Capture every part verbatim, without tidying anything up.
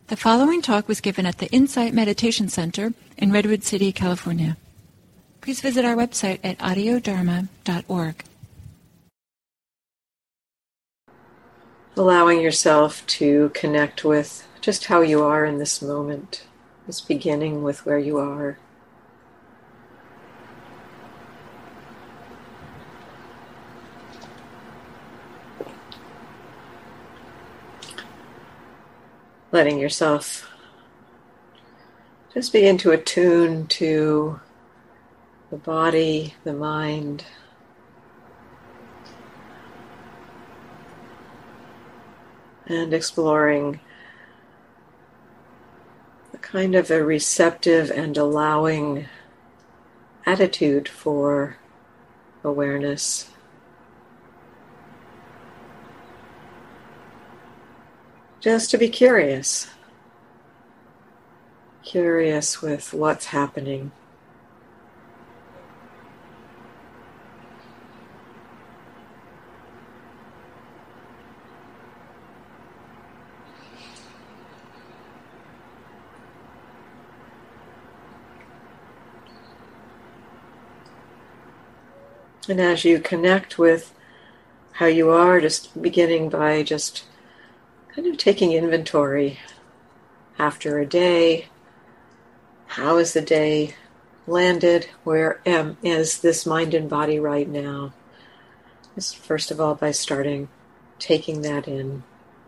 The following talk was given at the Insight Meditation Center in Redwood City, California. Please visit our website at audio dharma dot org. Allowing yourself to connect with just how you are in this moment, just beginning with where you are. Letting yourself just begin to attune to the body, the mind, and exploring a kind of a receptive and allowing attitude for awareness. Just to be curious, curious with what's happening. And as you connect with how you are, just beginning by just kind of taking inventory after a day. How is the day landed? Where am, is this mind and body right now? Just first of all, by starting taking that in.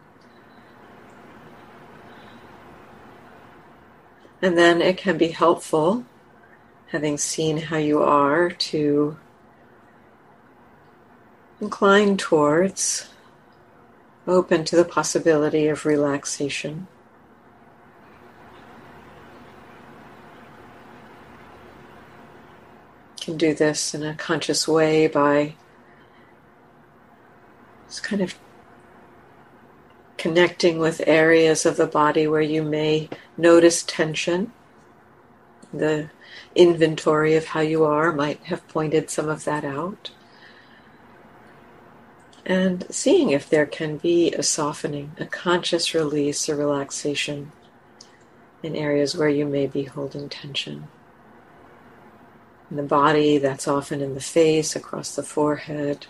And then it can be helpful, having seen how you are, to incline towards, open to the possibility of relaxation. You can do this in a conscious way by just kind of connecting with areas of the body where you may notice tension. The inventory of how you are might have pointed some of that out. And seeing if there can be a softening, a conscious release, a relaxation in areas where you may be holding tension. In the body, that's often in the face, across the forehead,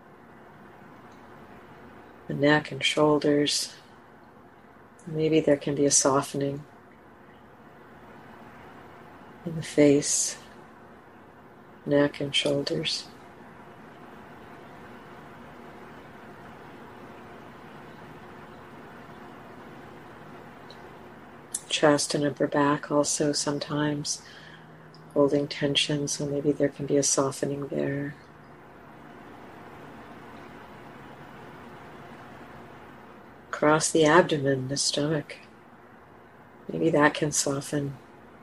the neck and shoulders. Maybe there can be a softening in the face, neck and shoulders. Chest and upper back also sometimes holding tension, so maybe there can be a softening there. Across the abdomen, the stomach, maybe that can soften.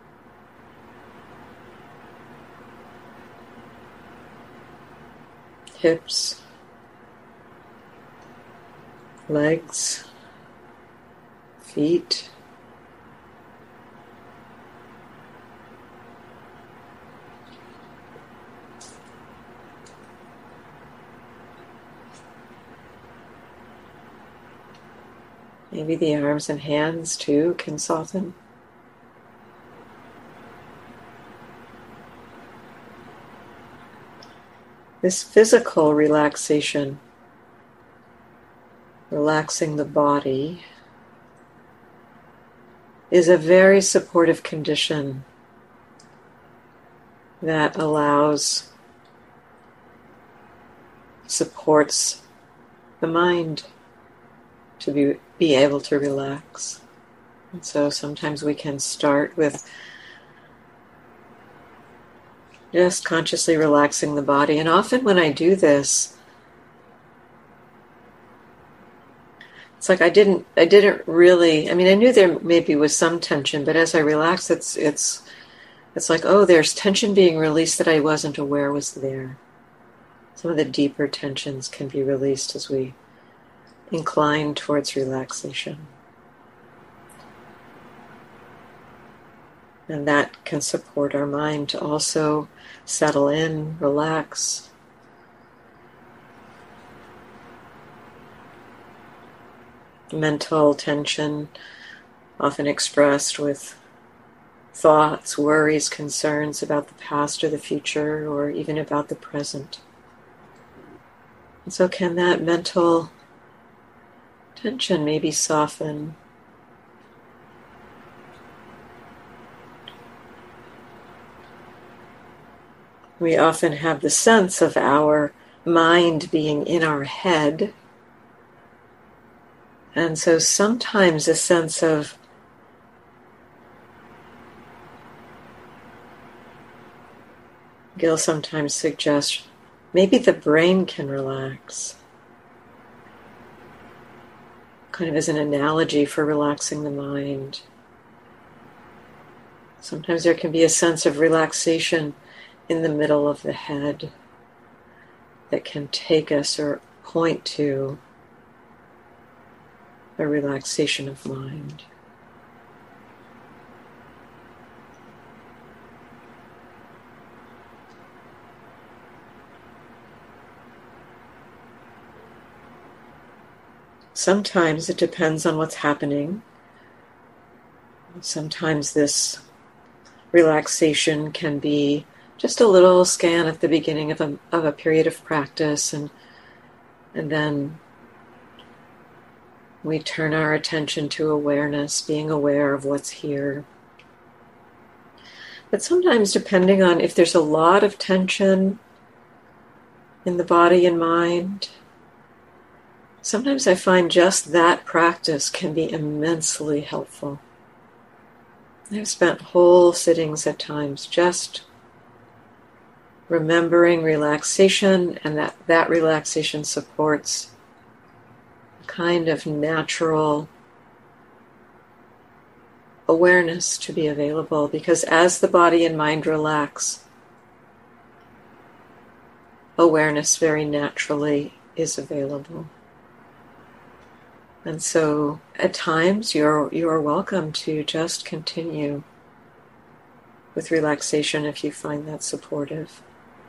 Hips, legs, feet. Maybe the arms and hands too can soften. This physical relaxation, relaxing the body, is a very supportive condition that allows, supports the mind to be, be able to relax. And so sometimes we can start with just consciously relaxing the body. And often when I do this, it's like I didn't I didn't really, I mean, I knew there maybe was some tension, but as I relax, it's it's it's like, oh, there's tension being released that I wasn't aware was there. Some of the deeper tensions can be released as we incline towards relaxation. And that can support our mind to also settle in, relax. Mental tension often expressed with thoughts, worries, concerns about the past or the future, or even about the present. And so can that mental tension maybe soften? We often have the sense of our mind being in our head. And so sometimes a sense of Gil sometimes suggests maybe the brain can relax. Kind of as an analogy for relaxing the mind. Sometimes there can be a sense of relaxation in the middle of the head that can take us or point to a relaxation of mind. Sometimes it depends on what's happening. Sometimes this relaxation can be just a little scan at the beginning of a, of a period of practice, and, and then we turn our attention to awareness, being aware of what's here. But sometimes, depending on if there's a lot of tension in the body and mind, sometimes I find just that practice can be immensely helpful. I've spent whole sittings at times just remembering relaxation, and that that relaxation supports a kind of natural awareness to be available, because as the body and mind relax, awareness very naturally is available. And so at times you're you're welcome to just continue with relaxation if you find that supportive.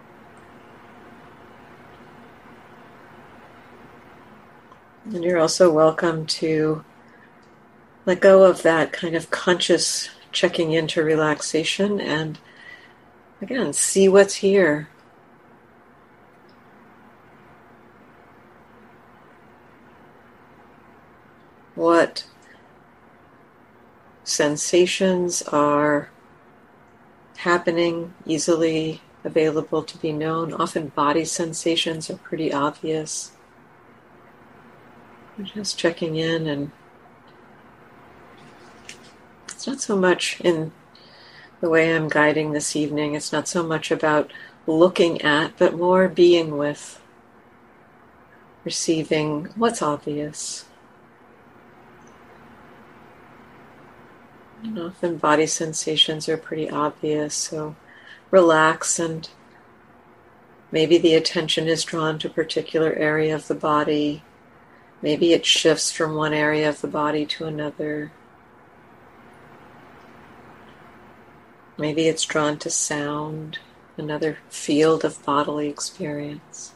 And you're also welcome to let go of that kind of conscious checking into relaxation and, again, see what's here. What sensations are happening, easily available to be known? Often body sensations are pretty obvious. We're just checking in, and it's not so much in the way I'm guiding this evening, it's not so much about looking at, but more being with, receiving what's obvious. And often body sensations are pretty obvious, so relax, and maybe the attention is drawn to a particular area of the body. Maybe it shifts from one area of the body to another. Maybe it's drawn to sound, another field of bodily experience.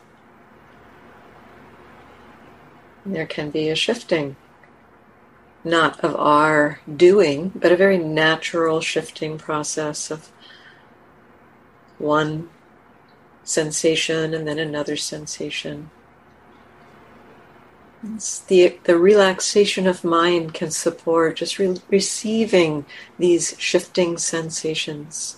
And there can be a shifting. Not of our doing, but a very natural shifting process of one sensation and then another sensation. It's the, the relaxation of mind can support just re- receiving these shifting sensations.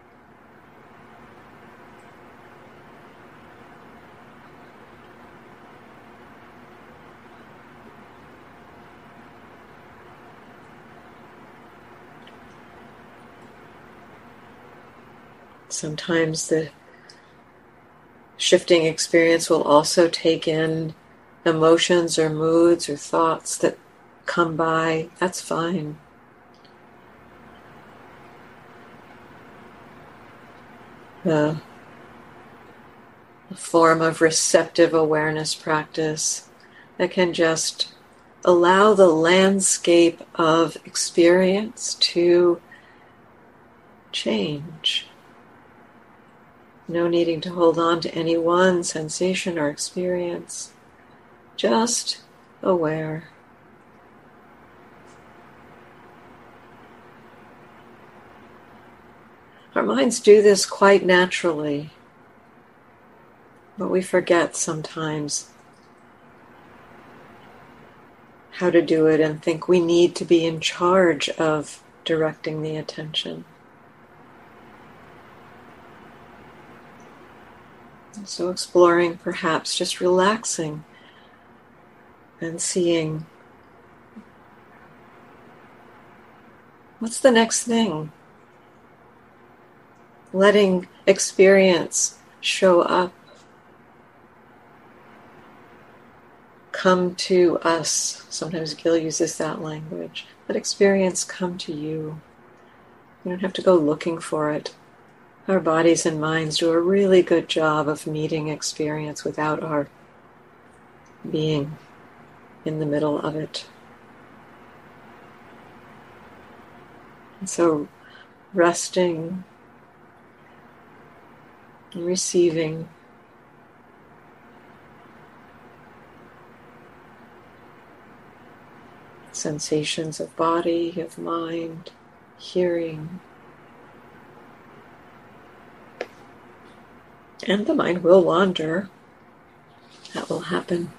Sometimes the shifting experience will also take in emotions or moods or thoughts that come by. That's fine. Uh, a form of receptive awareness practice that can just allow the landscape of experience to change. No needing to hold on to any one sensation or experience. Just aware. Our minds do this quite naturally, but we forget sometimes how to do it and think we need to be in charge of directing the attention. So exploring, perhaps just relaxing and seeing what's the next thing. Letting experience show up. Come to us. Sometimes Gil uses that language. Let experience come to you. You don't have to go looking for it. Our bodies and minds do a really good job of meeting experience without our being in the middle of it. And so resting and receiving sensations of body, of mind, hearing. And the mind will wander. That will happen.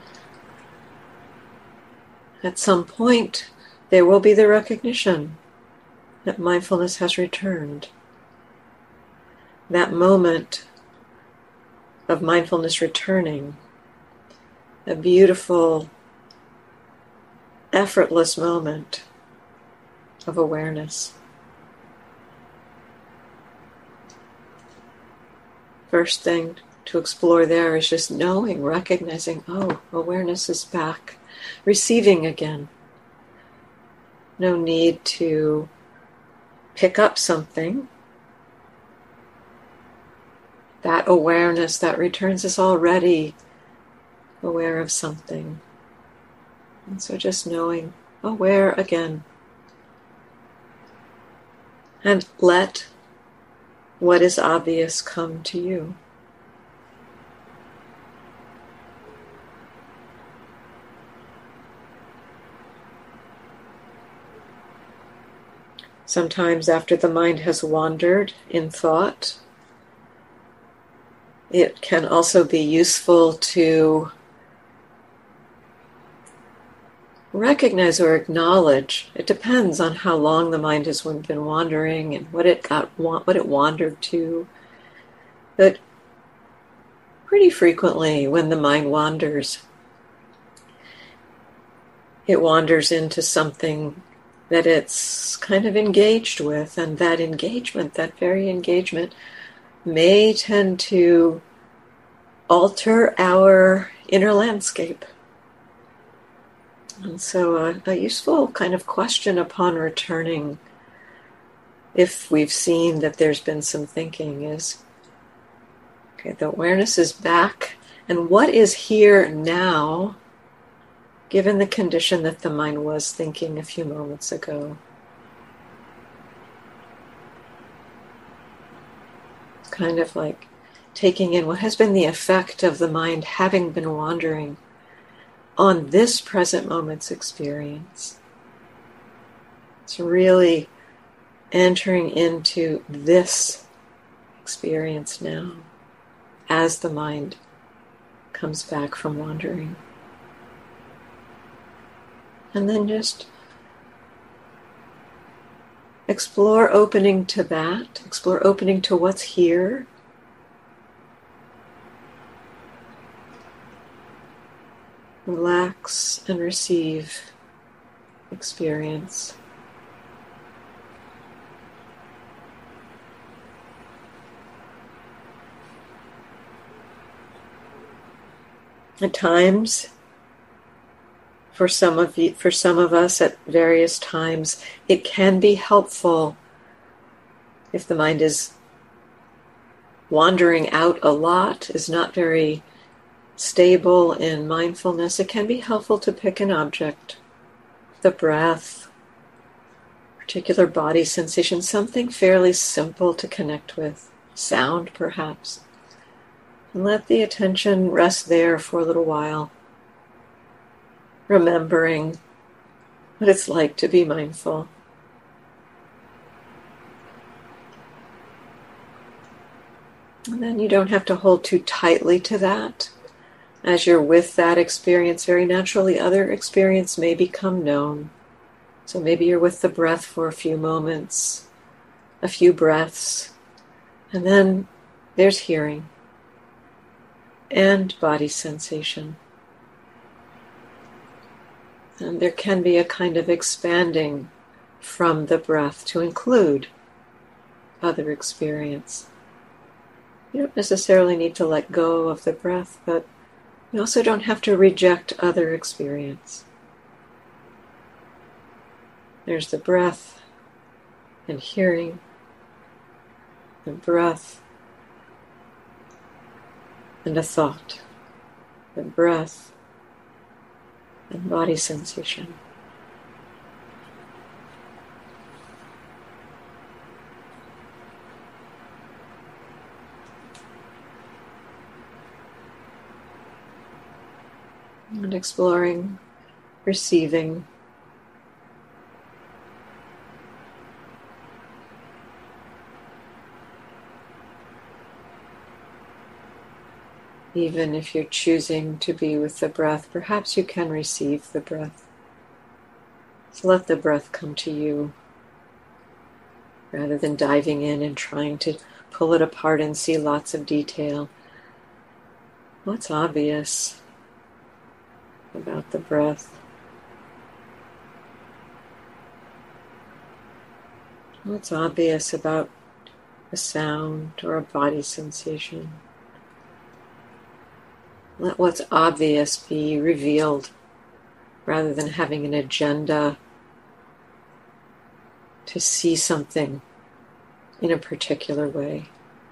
At some point, there will be the recognition that mindfulness has returned. That moment of mindfulness returning, a beautiful, effortless moment of awareness. First thing to explore there is just knowing, recognizing, oh, awareness is back, receiving again. No need to pick up something. That awareness that returns is already aware of something. And so just knowing, aware again. And let what is obvious come to you. Sometimes after the mind has wandered in thought, it can also be useful to recognize or acknowledge. It depends on how long the mind has been wandering and what it got, what it wandered to. But pretty frequently, when the mind wanders, it wanders into something that it's kind of engaged with, and that engagement, that very engagement, may tend to alter our inner landscape. And so a, a useful kind of question upon returning, if we've seen that there's been some thinking, is, okay, the awareness is back, and what is here now, given the condition that the mind was thinking a few moments ago? Kind of like taking in what has been the effect of the mind having been wandering on this present moment's experience. It's really entering into this experience now as the mind comes back from wandering. And then just explore opening to that, explore opening to what's here. Relax and receive experience. At times, for some of you, for some of us at various times, it can be helpful if the mind is wandering out a lot, is not very stable in mindfulness. It can be helpful to pick an object, the breath, particular body sensation, something fairly simple to connect with, sound perhaps, and let the attention rest there for a little while, remembering what it's like to be mindful. And then you don't have to hold too tightly to that. As you're with that experience, very naturally other experience may become known. So maybe you're with the breath for a few moments, a few breaths, and then there's hearing and body sensation. And there can be a kind of expanding from the breath to include other experience. You don't necessarily need to let go of the breath, but you also don't have to reject other experience. There's the breath and hearing, the breath and a thought, the breath and body sensation. And exploring, receiving, even if you're choosing to be with the breath, perhaps you can receive the breath. So let the breath come to you rather than diving in and trying to pull it apart and see lots of detail. What's obvious about the breath? What's obvious about a sound or a body sensation? Let what's obvious be revealed rather than having an agenda to see something in a particular way.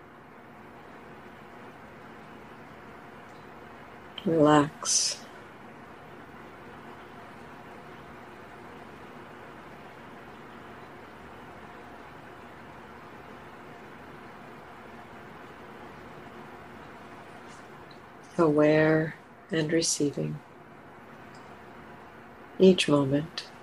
Relax. Aware and receiving each moment.